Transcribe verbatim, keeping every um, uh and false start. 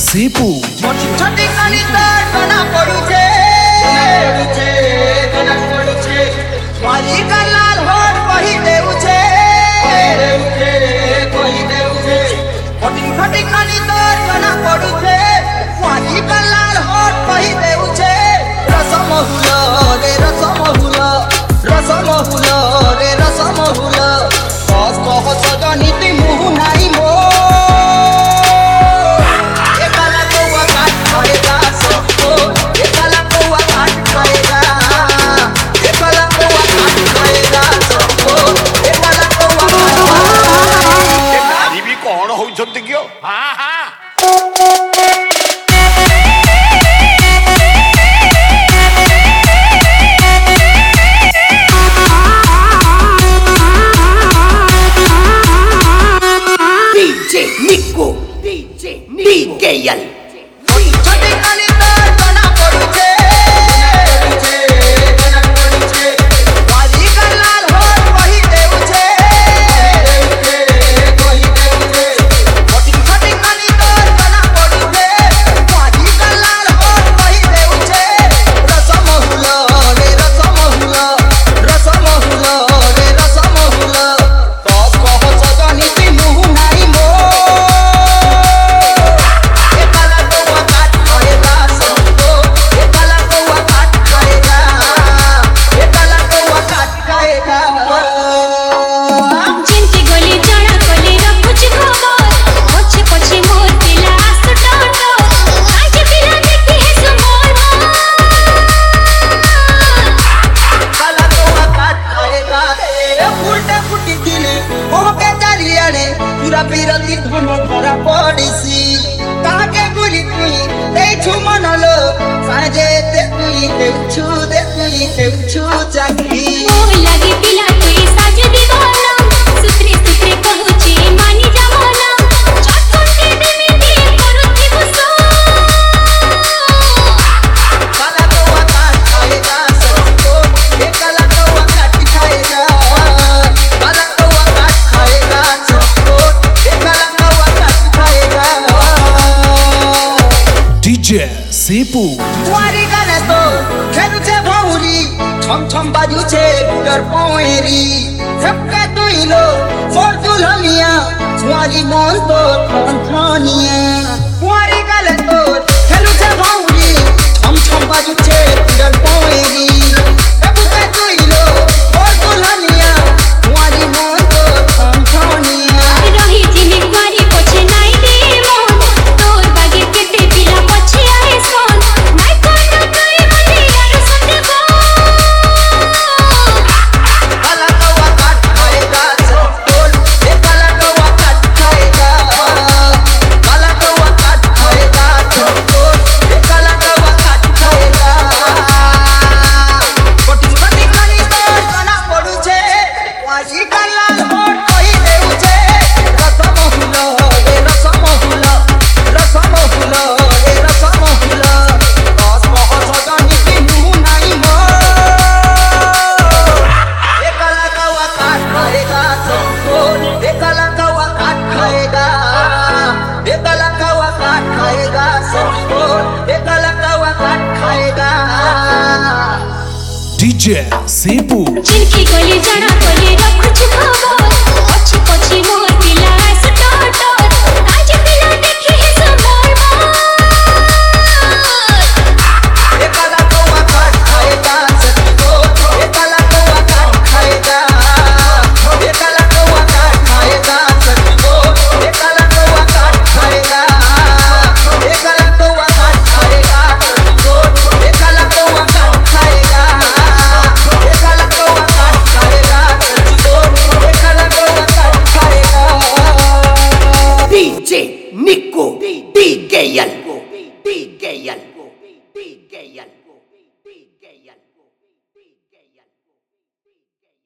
सेपू छोटी काली तार बना पड़ुछे पड़ुछे बना पड़ुछे माली का लाल होठ कही देउछे देउछे कही देउछे छोटी छोटी काली तार बना पड़ुछे माली का लाल होठ कही देउछे रसमहुला रे रसमहुला रसमहुला रे रसमहुला कस कह सजनी ती मुह नाई मो हाँ हाँ डीजे निको डीजे निकेयल बिरती धन धरा पड़िसी ताके गुली तुई देछु मनलो साजे ते तुई देछु दे तुई देछु चाकरी मोह लागे पिला तुई साजे दीवाना सुत्रे सुत्रे कहूची मानी जमाना चटकन के देमी दी करुती गुस्सा काला तो काट खाएगा सबको ये काला तो काट खाएगा काला तो काट खाएगा सबको डीजे सेपू वारी गाने तो खेलुछे भौरी छम छम बाजुछे गुडर पोएरी सबका तुइलो मोर दुल्हनिया वारी मन तो ठनठनिया वारी गाने तो खेलुछे भौरी छम छम बाजुछे गुडर पोएरी सबका तुइलो मोर दुल्हनिया वारी मन तो ठनठनिया रही जिनी वारी पछे नाई दे मन तोर बागे केते पिला पछे आए सोन नाई कोन करे मने यार संदेबो काला कौवा काट खाएगा सबको ये काला कौवा काट खाएगा काला कौवा काट खाएगा सबको ये काला कौवा काट खाएगा कोटी कोटी काली तार बना पड़ुछे वाजी का लाल होठ कही देउछे रसमहुला रे रसमहुला रसमहुला रे रसमहुला कस कह सजनी ती मुह नाई मो ये काला कौवा काट खाएगा सबको ये काला कौवा काट खाएगा ये काला कौवा काट खाएगा सबको ये काला कौवा काट खाएगा डीजे सेपू जिनकी गली जना गली रखुछ खबर